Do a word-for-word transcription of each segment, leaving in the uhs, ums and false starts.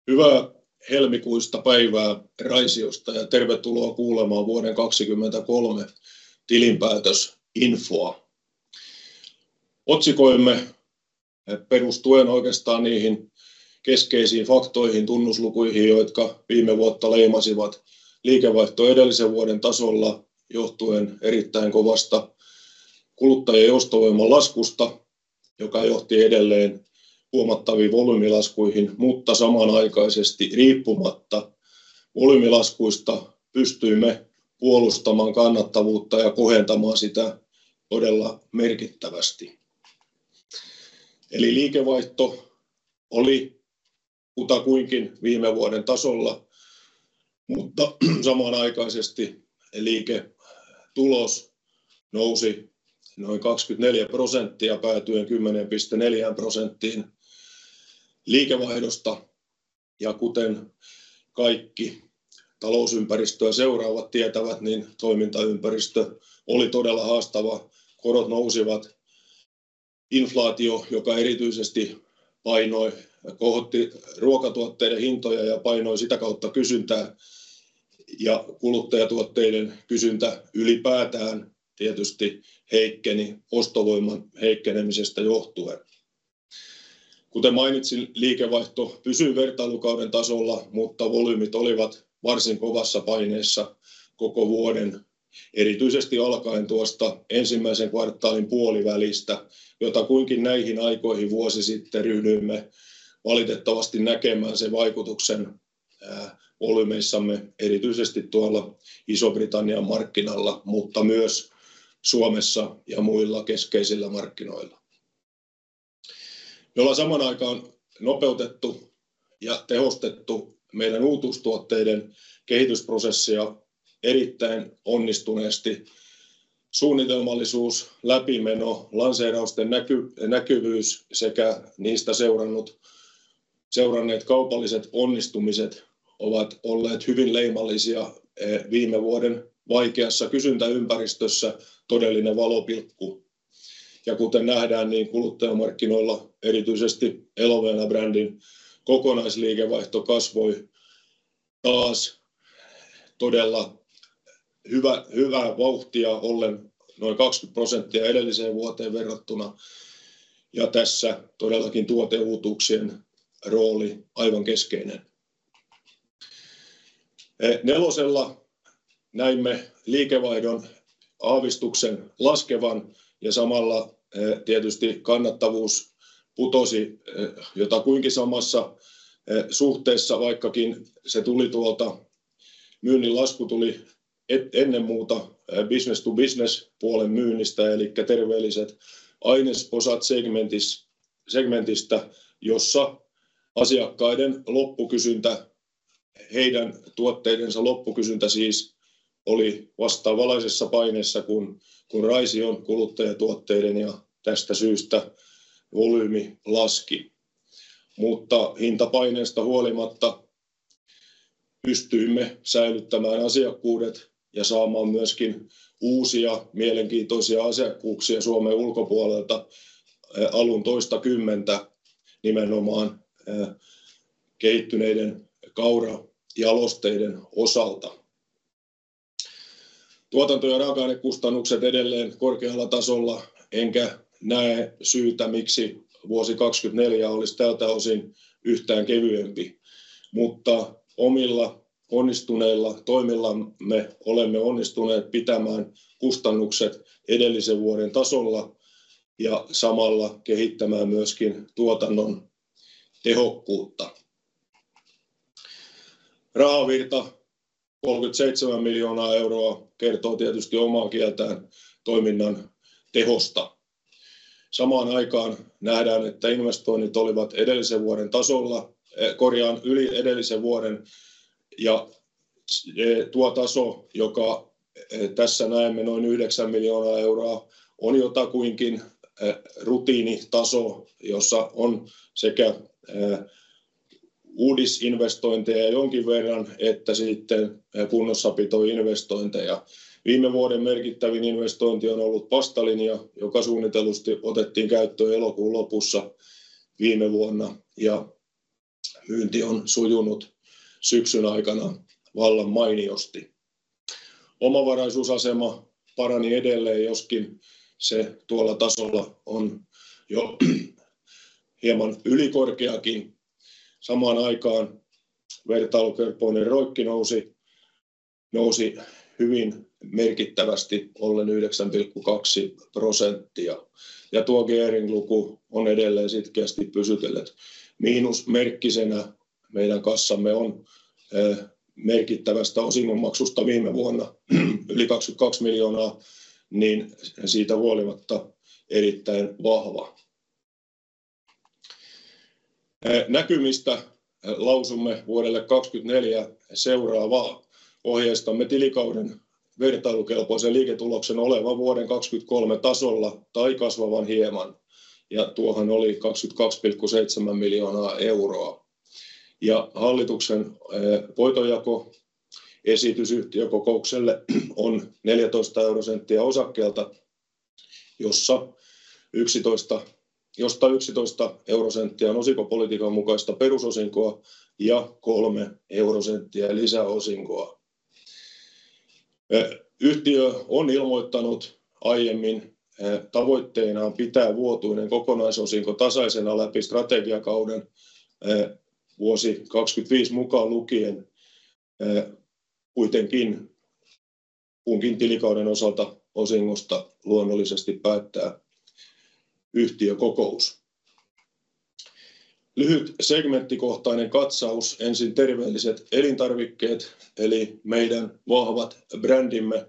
Hyvää helmikuista päivää Raisiosta ja tervetuloa kuulemaan vuoden kaksikymmentäkolme tilinpäätösinfoa. Otsikoimme perustuen oikeastaan niihin keskeisiin faktoihin, tunnuslukuihin, jotka viime vuotta leimasivat liikevaihto edellisen vuoden tasolla johtuen erittäin kovasta kuluttajien ostovoiman laskusta, joka johti edelleen huomattaviin volyymilaskuihin, mutta samanaikaisesti riippumatta volyymilaskuista pystyimme puolustamaan kannattavuutta ja kohentamaan sitä todella merkittävästi. Eli liikevaihto oli kutakuinkin viime vuoden tasolla, mutta samanaikaisesti liiketulos nousi noin kaksikymmentäneljä prosenttia päätyen kymmenen pilkku neljä prosenttiin liikevaihdosta. Ja kuten kaikki talousympäristöä seuraavat tietävät, niin toimintaympäristö oli todella haastava. Korot nousivat, inflaatio, joka erityisesti painoi, kohotti ruokatuotteiden hintoja ja painoi sitä kautta kysyntää, ja kuluttajatuotteiden kysyntä ylipäätään tietysti heikkeni ostovoiman heikkenemisestä johtuen. Kuten mainitsin, liikevaihto pysyi vertailukauden tasolla, mutta volyymit olivat varsin kovassa paineessa koko vuoden, erityisesti alkaen tuosta ensimmäisen kvartaalin puolivälistä, jota kuinkin näihin aikoihin vuosi sitten ryhdyimme valitettavasti näkemään sen vaikutuksen volyymeissamme, erityisesti tuolla Iso-Britannian markkinalla, mutta myös Suomessa ja muilla keskeisillä markkinoilla. Me ollaan saman aikaan nopeutettu ja tehostettu meidän uutuustuotteiden kehitysprosessia erittäin onnistuneesti. Suunnitelmallisuus, läpimeno, lanseerausten näky, näkyvyys sekä niistä seurannut, seuranneet kaupalliset onnistumiset ovat olleet hyvin leimallisia viime vuoden vaikeassa kysyntäympäristössä, todellinen valopilkku. Ja kuten nähdään, niin kuluttajamarkkinoilla erityisesti Elovena-brändin kokonaisliikevaihto kasvoi taas todella hyvä, hyvää vauhtia, ollen noin kaksikymmentä prosenttia edelliseen vuoteen verrattuna. Ja tässä todellakin tuoteuutuuksien rooli aivan keskeinen. Nelosella näimme liikevaihdon aavistuksen laskevan ja samalla tietysti kannattavuus putosi jotakuinkin samassa suhteessa, vaikkakin se tuli tuolta, myynnin lasku tuli ennen muuta business to business puolen myynnistä, eli terveelliset ainesosat segmentistä, jossa asiakkaiden loppukysyntä, heidän tuotteidensa loppukysyntä siis oli vastaavanlaisessa paineessa kuin, kuin Raision kuluttajatuotteiden, ja tästä syystä volyymi laski. Mutta hintapaineesta huolimatta pystyimme säilyttämään asiakkuudet ja saamaan myöskin uusia mielenkiintoisia asiakkuuksia Suomen ulkopuolelta alun toista kymmentä nimenomaan kehittyneiden kaurajalosteiden osalta. Tuotanto- ja raaka-ainekustannukset edelleen korkealla tasolla, enkä näe syytä, miksi vuosi kaksikymmentäneljä olisi tältä osin yhtään kevyempi. Mutta omilla onnistuneilla toimillamme olemme onnistuneet pitämään kustannukset edellisen vuoden tasolla ja samalla kehittämään myöskin tuotannon tehokkuutta. Rahavirta kolmekymmentäseitsemän miljoonaa euroa kertoo tietysti omaa kieltään toiminnan tehosta. Samaan aikaan nähdään, että investoinnit olivat edellisen vuoden tasolla, korjaan yli edellisen vuoden, ja tuo taso, joka tässä näemme noin yhdeksän miljoonaa euroa, on jotakuinkin rutiinitaso, jossa on sekä uudisinvestointeja jonkin verran, että sitten kunnossapitoinvestointeja. Viime vuoden merkittävin investointi on ollut pastalinja, joka suunnitellusti otettiin käyttöön elokuun lopussa viime vuonna, ja myynti on sujunut syksyn aikana vallan mainiosti. Omavaraisuusasema parani edelleen, joskin se tuolla tasolla on jo hieman ylikorkeakin. Samaan aikaan vertailukelpoinen roikki nousi, nousi hyvin merkittävästi ollen yhdeksän pilkku kaksi prosenttia. Ja tuo gearing-luku on edelleen sitkeästi pysytellyt miinusmerkkisenä. Meidän kassamme on merkittävästä osingonmaksusta viime vuonna yli kaksikymmentäkaksi miljoonaa, niin siitä huolimatta erittäin vahva. Näkymistä lausumme vuodelle kaksikymmentäneljä seuraavaa. Ohjeistamme tilikauden vertailukelpoisen liiketuloksen olevan vuoden kaksikymmentäkolme tasolla tai kasvavan hieman. Ja tuohan oli kaksikymmentäkaksi pilkku seitsemän miljoonaa euroa. Ja hallituksen voitonjakoesitys yhtiökokoukselle on neljätoista eurosenttiä osakkeelta, jossa yksitoista, josta yksitoista eurosenttiä on osinkopolitiikan mukaista perusosinkoa ja kolme eurosenttiä lisäosinkoa. Yhtiö on ilmoittanut aiemmin tavoitteenaan pitää vuotuinen kokonaisosinko tasaisena läpi strategiakauden vuosi kaksikymmentäviisi mukaan lukien. Kuitenkin kunkin tilikauden osalta osingosta luonnollisesti päättää yhtiökokous. Lyhyt segmenttikohtainen katsaus. Ensin terveelliset elintarvikkeet, eli meidän vahvat brändimme,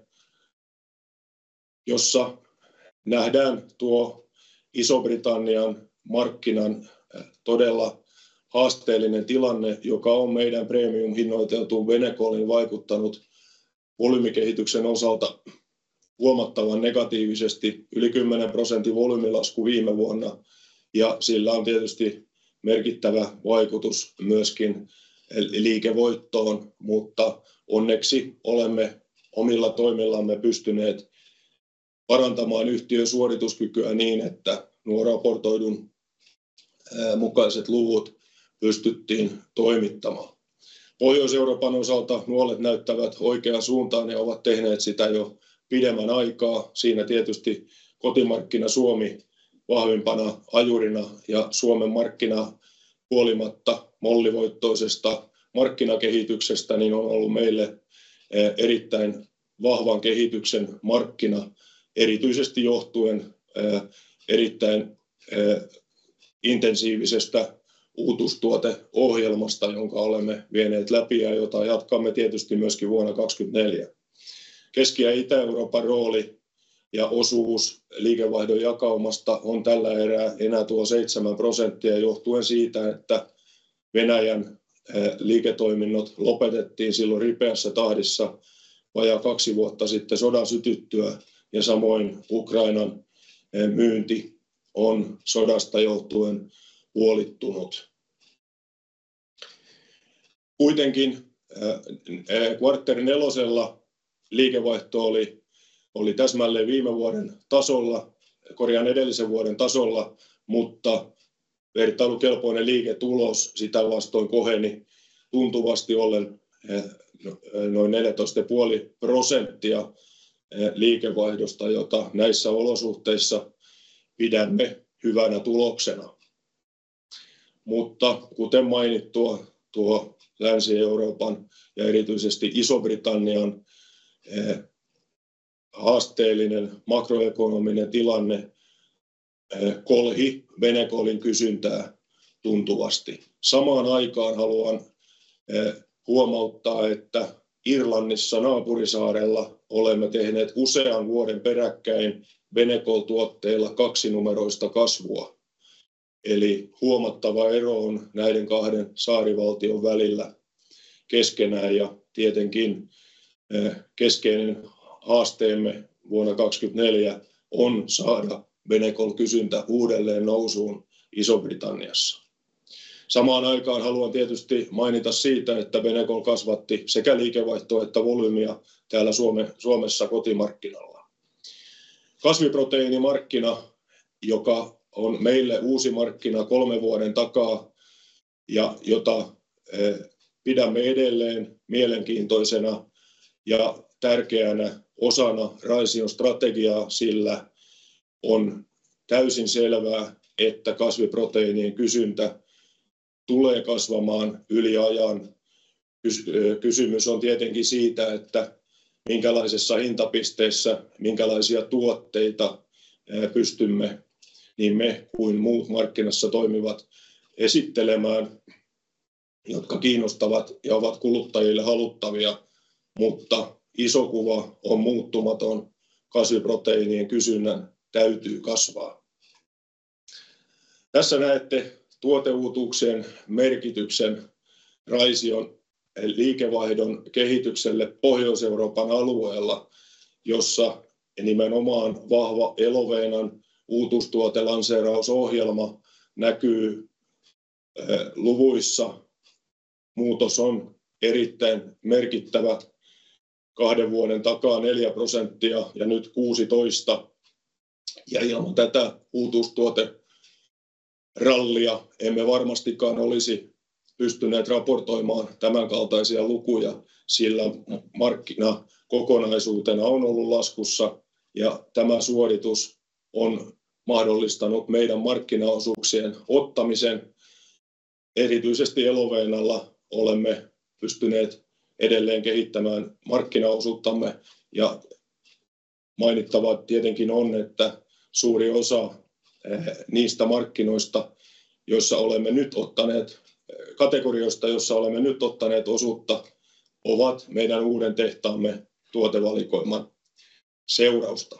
jossa nähdään tuo Iso-Britannian markkinan todella haasteellinen tilanne, joka on meidän premium-hinnoiteltuun Benecoliin vaikuttanut volyymikehityksen osalta huomattavan negatiivisesti, yli kymmenen prosentin volyymilasku viime vuonna, ja sillä on tietysti merkittävä vaikutus myöskin liikevoittoon, mutta onneksi olemme omilla toimillamme pystyneet parantamaan yhtiön suorituskykyä niin, että nuo raportoidun mukaiset luvut pystyttiin toimittamaan. Pohjois-Euroopan osalta nuolet näyttävät oikeaan suuntaan ja ovat tehneet sitä jo pidemmän aikaa. Siinä tietysti kotimarkkina Suomi vahvimpana ajurina ja Suomen markkina huolimatta mollivoittoisesta markkinakehityksestä niin on ollut meille erittäin vahvan kehityksen markkina, erityisesti johtuen erittäin intensiivisestä uutustuoteohjelmasta, jonka olemme vieneet läpi ja jota jatkamme tietysti myöskin vuonna kaksikymmentäneljä. Keski- ja Itä-Euroopan rooli ja osuus liikevaihdon jakaumasta on tällä erää enää tuo seitsemän prosenttia johtuen siitä, että Venäjän liiketoiminnot lopetettiin silloin ripeässä tahdissa vajaa kaksi vuotta sitten sodan sytyttyä ja samoin Ukrainan myynti on sodasta johtuen puolittunut. Kuitenkin kvartteri nelosella liikevaihto oli, oli täsmälleen viime vuoden tasolla, korjaan edellisen vuoden tasolla, mutta vertailukelpoinen liiketulos sitä vastoin koheni tuntuvasti ollen noin neljätoista pilkku viisi prosenttia liikevaihdosta, jota näissä olosuhteissa pidämme hyvänä tuloksena. Mutta kuten mainittua, tuo Länsi-Euroopan ja erityisesti Iso-Britannian haasteellinen makroekonominen tilanne kolhi Benecolin kysyntää tuntuvasti. Samaan aikaan haluan huomauttaa, että Irlannissa naapurisaarella olemme tehneet usean vuoden peräkkäin Benecol-tuotteilla kaksinumeroista kasvua. Eli huomattava ero on näiden kahden saarivaltion välillä keskenään ja tietenkin keskeinen haasteemme vuonna kaksikymmentäneljä on saada Benecol-kysyntä uudelleen nousuun Iso-Britanniassa. Samaan aikaan haluan tietysti mainita siitä, että Benecol kasvatti sekä liikevaihtoa että volyymiä täällä Suomessa kotimarkkinalla. Kasviproteiinimarkkina, joka on meille uusi markkina kolmen vuoden takaa, ja jota pidämme edelleen mielenkiintoisena ja tärkeänä osana Raision strategiaa, sillä on täysin selvää, että kasviproteiinien kysyntä tulee kasvamaan yli ajan. Kysymys on tietenkin siitä, että minkälaisessa hintapisteessä, minkälaisia tuotteita pystymme niin me kuin muut markkinassa toimivat esittelemään, jotka kiinnostavat ja ovat kuluttajille haluttavia, mutta iso kuva on muuttumaton. Kasviproteiinien kysynnän täytyy kasvaa. Tässä näette tuoteuutuuksien merkityksen Raision liikevaihdon kehitykselle Pohjois-Euroopan alueella, jossa nimenomaan vahva Eloveenan uutuustuotelanseerausohjelma näkyy luvuissa. Muutos on erittäin merkittävä. Kahden vuoden takaa neljä prosenttia ja nyt kuusitoista. Ja ilman tätä uutuustuoterallia emme varmastikaan olisi pystyneet raportoimaan tämän kaltaisia lukuja, sillä markkina kokonaisuutena on ollut laskussa ja tämä suoritus on mahdollistanut meidän markkinaosuuksien ottamisen. Erityisesti Eloveenalla olemme pystyneet edelleen kehittämään markkinaosuuttamme ja mainittava tietenkin on, että suuri osa niistä markkinoista, joissa olemme nyt ottaneet kategorioista, joissa olemme nyt ottaneet osuutta, ovat meidän uuden tehtaamme tuotevalikoiman seurausta.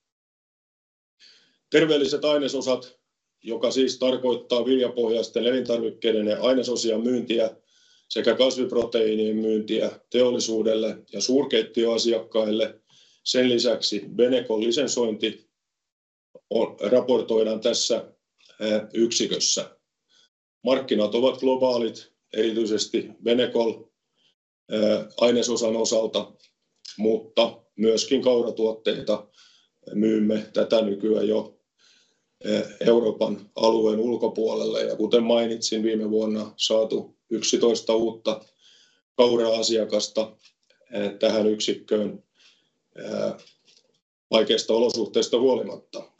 Terveelliset ainesosat, joka siis tarkoittaa viljapohjaisten elintarvikkeiden ja ainesosien myyntiä sekä kasviproteiinien myyntiä teollisuudelle ja suurkeittiöasiakkaille. Sen lisäksi Benecol lisensointi raportoidaan tässä yksikössä. Markkinat ovat globaalit, erityisesti Benecol ainesosan osalta, mutta myöskin kauratuotteita myymme tätä nykyään jo Euroopan alueen ulkopuolelle. Ja kuten mainitsin, viime vuonna saatu yksitoista uutta kaura-asiakasta tähän yksikköön vaikeista olosuhteista huolimatta.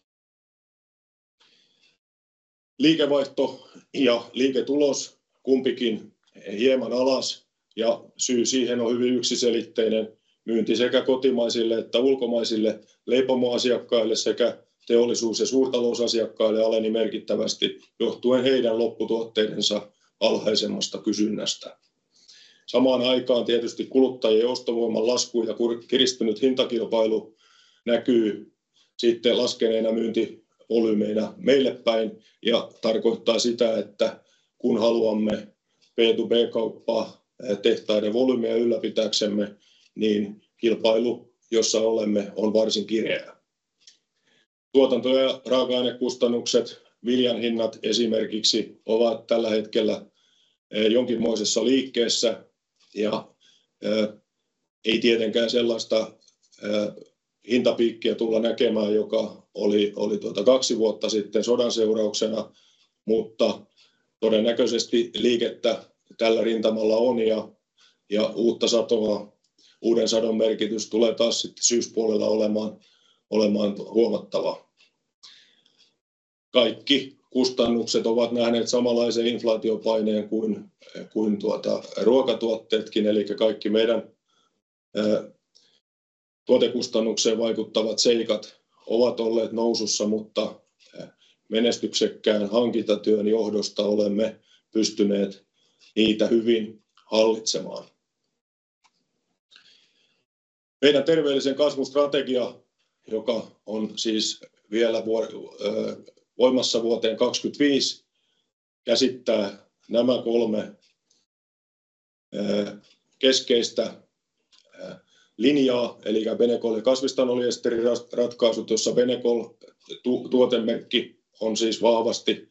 Liikevaihto ja liiketulos kumpikin hieman alas ja syy siihen on hyvin yksiselitteinen. Myynti sekä kotimaisille että ulkomaisille leipomoasiakkaille sekä teollisuus- ja suurtalousasiakkaille aleni merkittävästi johtuen heidän lopputuotteidensa alhaisemmasta kysynnästä. Samaan aikaan tietysti kuluttajien ostovoiman lasku ja kiristynyt hintakilpailu näkyy sitten laskeneina myyntivolyymeina meille päin ja tarkoittaa sitä, että kun haluamme B to B-kauppaa tehtaiden volyymeja ylläpitääksemme, niin kilpailu, jossa olemme, on varsin kireää. Tuotanto- ja raaka-ainekustannukset, viljan hinnat esimerkiksi, ovat tällä hetkellä jonkinmoisessa liikkeessä ja ei tietenkään sellaista hintapiikkiä tulla näkemään, joka oli, oli tuota kaksi vuotta sitten sodan seurauksena, mutta todennäköisesti liikettä tällä rintamalla on ja, ja uutta satoa, uuden sadon merkitys tulee taas sitten syyspuolella olemaan, olemaan huomattava. Kaikki kustannukset ovat nähneet samanlaisen inflaatiopaineen kuin, kuin tuota, ruokatuotteetkin, eli kaikki meidän ää, tuotekustannukseen vaikuttavat seikat ovat olleet nousussa, mutta menestyksekkään hankintatyön johdosta olemme pystyneet niitä hyvin hallitsemaan. Meidän terveellisen kasvun strategia, joka on siis vielä voimassa vuoteen kaksikymmentäviisi, käsittää nämä kolme keskeistä linjaa, eli Benecol ja kasvistanoliesteriratkaisut, jossa Benecol tuotemerkki on siis vahvasti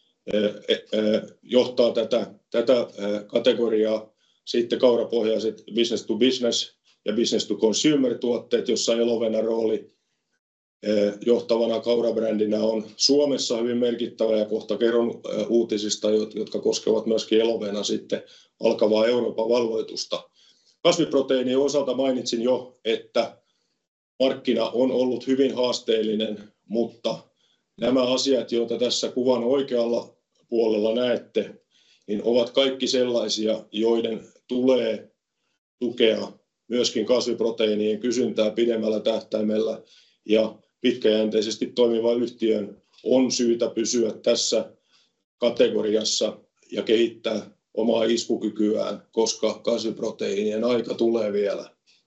johtaa tätä, tätä kategoriaa. Sitten kaurapohjaiset business to business ja business to consumer tuotteet, jossa Elovenan rooli johtavana kaurabrändinä on Suomessa hyvin merkittävä, ja kohta kerron uutisista, jotka koskevat myöskin Elovena sitten alkavaa Euroopan valloitusta. Kasviproteiinien osalta mainitsin jo, että markkina on ollut hyvin haasteellinen, mutta nämä asiat, joita tässä kuvan oikealla puolella näette, niin ovat kaikki sellaisia, joiden tulee tukea myöskin kasviproteiinien kysyntää pidemmällä tähtäimellä, ja pitkäjänteisesti toimiva yhtiön on syytä pysyä tässä kategoriassa ja kehittää omaa iskukykyään, koska kasviproteiinien aika tulee vielä.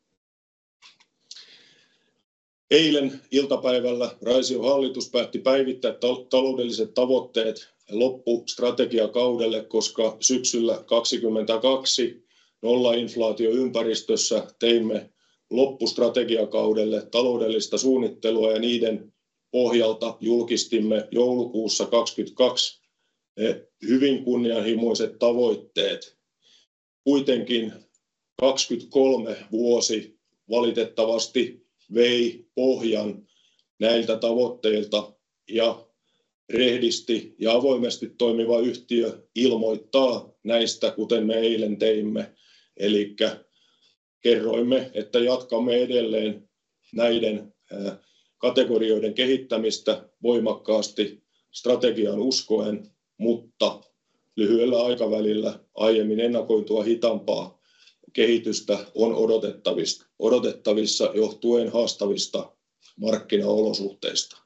Eilen iltapäivällä Raision hallitus päätti päivittää taloudelliset tavoitteet loppustrategiakaudelle, koska syksyllä kaksikymmentäkaksi nollainflaatioympäristössä teimme loppustrategiakaudelle taloudellista suunnittelua, ja niiden pohjalta julkistimme joulukuussa kaksikymmentäkaksi hyvin kunnianhimoiset tavoitteet. Kuitenkin kaksikymmentäkolme vuosi valitettavasti vei pohjan näiltä tavoitteilta, ja rehdisti ja avoimesti toimiva yhtiö ilmoittaa näistä, kuten me eilen teimme. Eli kerroimme, että jatkamme edelleen näiden kategorioiden kehittämistä voimakkaasti strategiaan uskoen, mutta lyhyellä aikavälillä aiemmin ennakoitua hitaampaa kehitystä on odotettavissa, odotettavissa johtuen haastavista markkinaolosuhteista.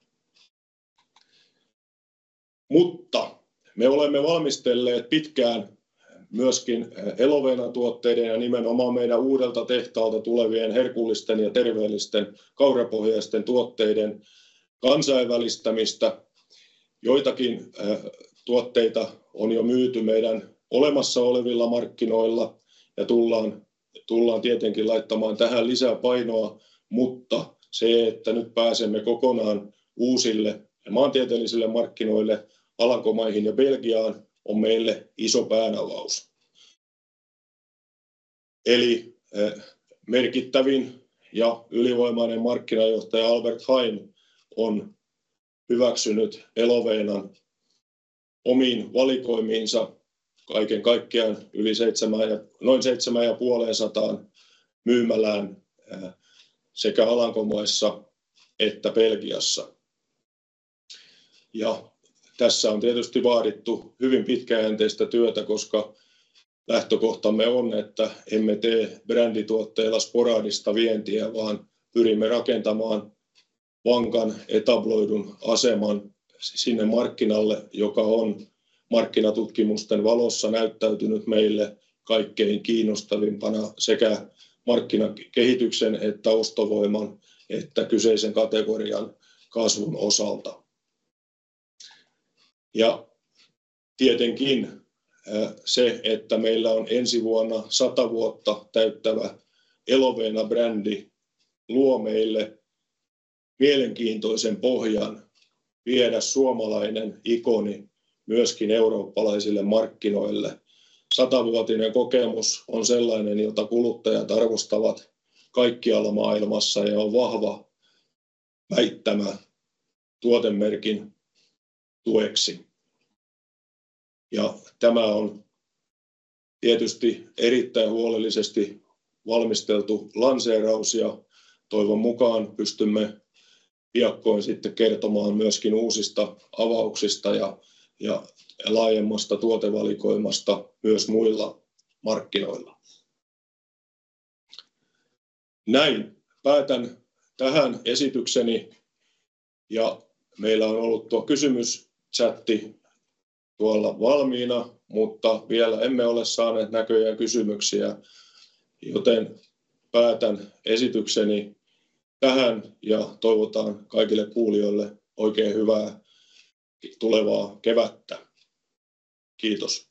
Mutta me olemme valmistelleet pitkään myöskin Elovena-tuotteiden ja nimenomaan meidän uudelta tehtaalta tulevien herkullisten ja terveellisten kaurapohjaisten tuotteiden kansainvälistämistä. Joitakin tuotteita on jo myyty meidän olemassa olevilla markkinoilla ja tullaan, tullaan tietenkin laittamaan tähän lisää painoa, mutta se, että nyt pääsemme kokonaan uusille maantieteellisille markkinoille, Alankomaihin ja Belgiaan, on meille iso päänavaus. Eli merkittävin ja ylivoimainen markkinajohtaja Albert Heijn on hyväksynyt Elovenan omiin valikoimiinsa kaiken kaikkiaan yli seitsemän ja, noin seitsemän ja puoleen sataan myymälään sekä Alankomaissa että Belgiassa. Ja tässä on tietysti vaadittu hyvin pitkäjänteistä työtä, koska lähtökohtamme on, että emme tee brändituotteilla sporadista vientiä, vaan pyrimme rakentamaan vankan etabloidun aseman sinne markkinalle, joka on markkinatutkimusten valossa näyttäytynyt meille kaikkein kiinnostavimpana sekä markkinakehityksen että ostovoiman että kyseisen kategorian kasvun osalta. Ja tietenkin se, että meillä on ensi vuonna sata vuotta täyttävä Elovena-brändi, luo meille mielenkiintoisen pohjan viedä suomalainen ikoni myöskin eurooppalaisille markkinoille. Satavuotinen kokemus on sellainen, jota kuluttajat arvostavat kaikkialla maailmassa ja on vahva väittämä tuotemerkin tueksi. Ja tämä on tietysti erittäin huolellisesti valmisteltu lanseeraus, ja toivon mukaan pystymme piakkoin sitten kertomaan myöskin uusista avauksista ja, ja laajemmasta tuotevalikoimasta myös muilla markkinoilla. Näin päätän tähän esitykseni, ja meillä on ollut tuo kysymyschatti tuolla valmiina, mutta vielä emme ole saaneet näköjään kysymyksiä, joten päätän esitykseni tähän ja toivotan kaikille kuulijoille oikein hyvää tulevaa kevättä. Kiitos.